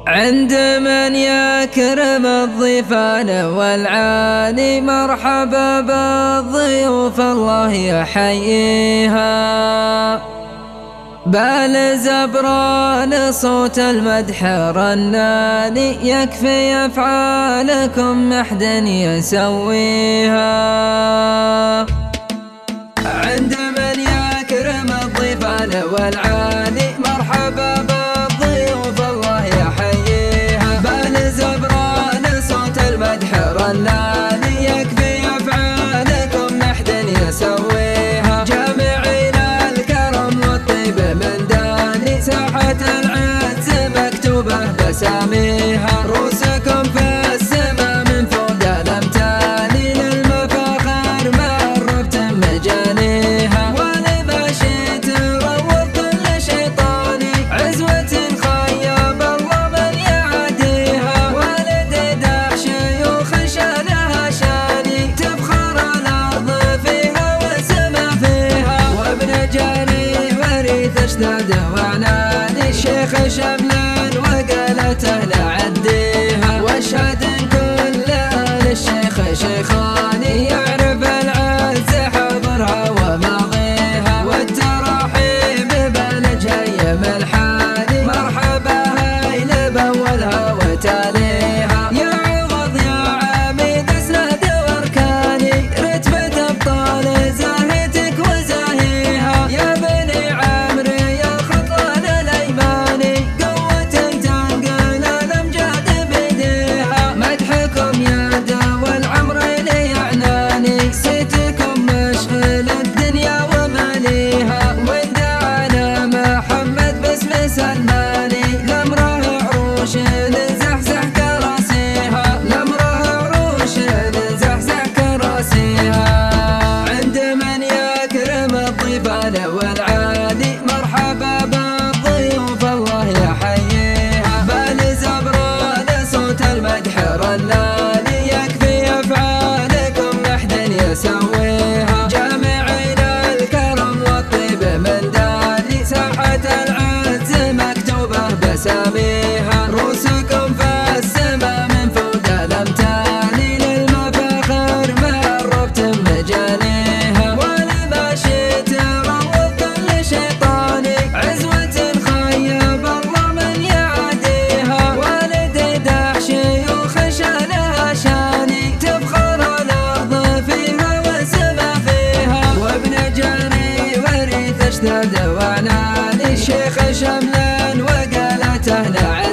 عند من يكرم الضيفان والعالي، مرحبا بالضيوف الله يحييها. بالزبران صوت المدح رناني، يكفي أفعالكم محد يسويها. عند من يكرم الضيفان والعالي، مرحبا بالضيوف الله يحييها. بالزبران صوت المدح رناني، يكفي أفعالكم محد يسويها. جامعين الكرم والطيب من داني، ساحة العز مكتوبة بساميها. روسكم في السما من فوق الأمتاني، للمفاخر مربت مجانيها. ولباشي تروض كل شيطاني، عزوة خيب الله من يعديها. والدي داح شيوخ شانها شاني، تفخر الأرض فيها والسما فيها. وابن جاني وريث اشتد وعناني، الشيخ شملان وقالته لعديها. واشهد ان كل آل الشيخ شيخاني، يعرف العز حضرها وماضيها. والتراحيب بالجهيم الحالي، مرحبا هايل بأولها وتاليها. يا عوض يا عميد اسناد واركاني، رتبة ابطال زاهيتك وزاهيها. يا بني عمري يا الخطوان الايماني، قوة تنقل الامجاد بيديها. مدحكم يا دوا العمر لي يعناني، صيتكم مشغل الدنيا وماليها. وان دعانا محمد باسم سلماني، لامره عروش نزحزح كراسيها. لامره عروش نزحزح كراسيها. عند من يكرم الضيفان والعالي، مرحبا بالضيوف الله يحييها. بالزبران صوت المدح رناني، يكفي أفعالكم محد يسويها. جامعين الكرم والطيب من داني، ساحة العز مكتوبة بساميها. روسكم في السما من فوق الأمتاني، للمفاخر مربت مجانيها. ولباشي تروض كل شيطاني، عزوة خيب الله من يعديها. والدي داح شيوخ شانها شاني، تفخر الأرض فيها والسما فيها. وابن جاني وريث اشتد وعناني، الشيخ شملان وقالته لعديها.